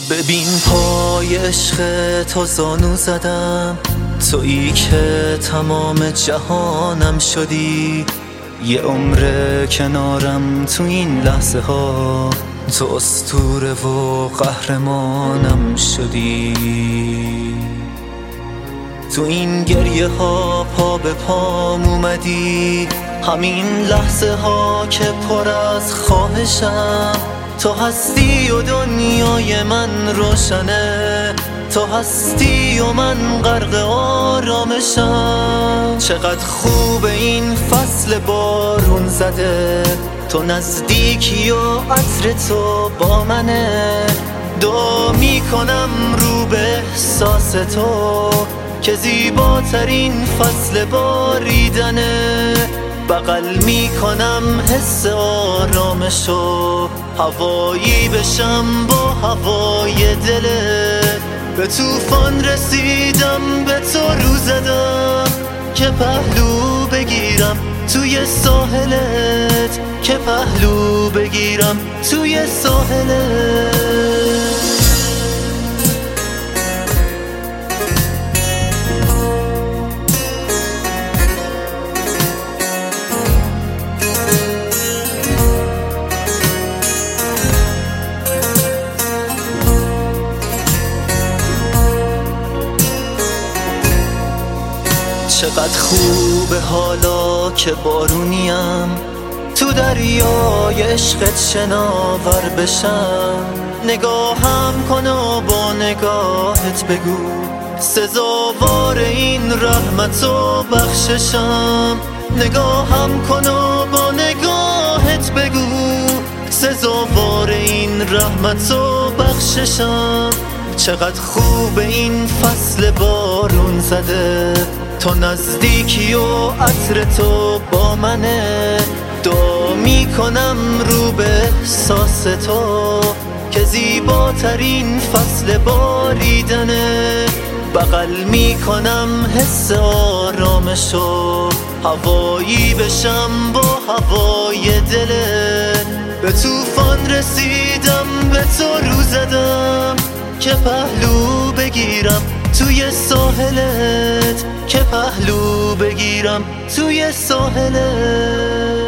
ببین پای عشق تو زانو زدم، تویی که تمام جهانم شدی. یه عمر کنارم تو این لحظه ها، تو اسطوره و قهرمانم شدی. تو این گریه ها پا به پام اومدی، همین لحظه ها که پر از خواهشم. تو هستی و دنیای من روشنه، تو هستی و من غرق آرامشم. چقدر خوب این فصل بارون زده، تو نزدیکی و عطر تو با منه. دعا میکنم رو به احساس تو که زیباترین فصل باریدنه. بغل میکنم حس آرامشو، هوایی بشم با هوای دلت. به طوفان رسیدم، به تو رو زدم که پهلو بگیرم توی ساحلت، که پهلو بگیرم توی ساحلت. چقدر خوبه حالا که بارونیم، تو دریای عشقت شناور بشم. نگاهم کن و با نگاهت بگو سزاوار این رحمت و بخششم. نگاهم کن و با نگاهت بگو سزاوار این رحمت و بخششم. چقدر خوب این فصل بارون زده، تو نزدیکی و عطر تو با منه. دعا میکنم رو به احساس تو که زیباترین فصل باریدنه. بغل میکنم حس آرامشو، هوایی بشم با هوای دلت. به طوفان رسیدم، به تو رو زدم که پهلو بگیرم توی ساحلت، که پهلو بگیرم توی ساحلت.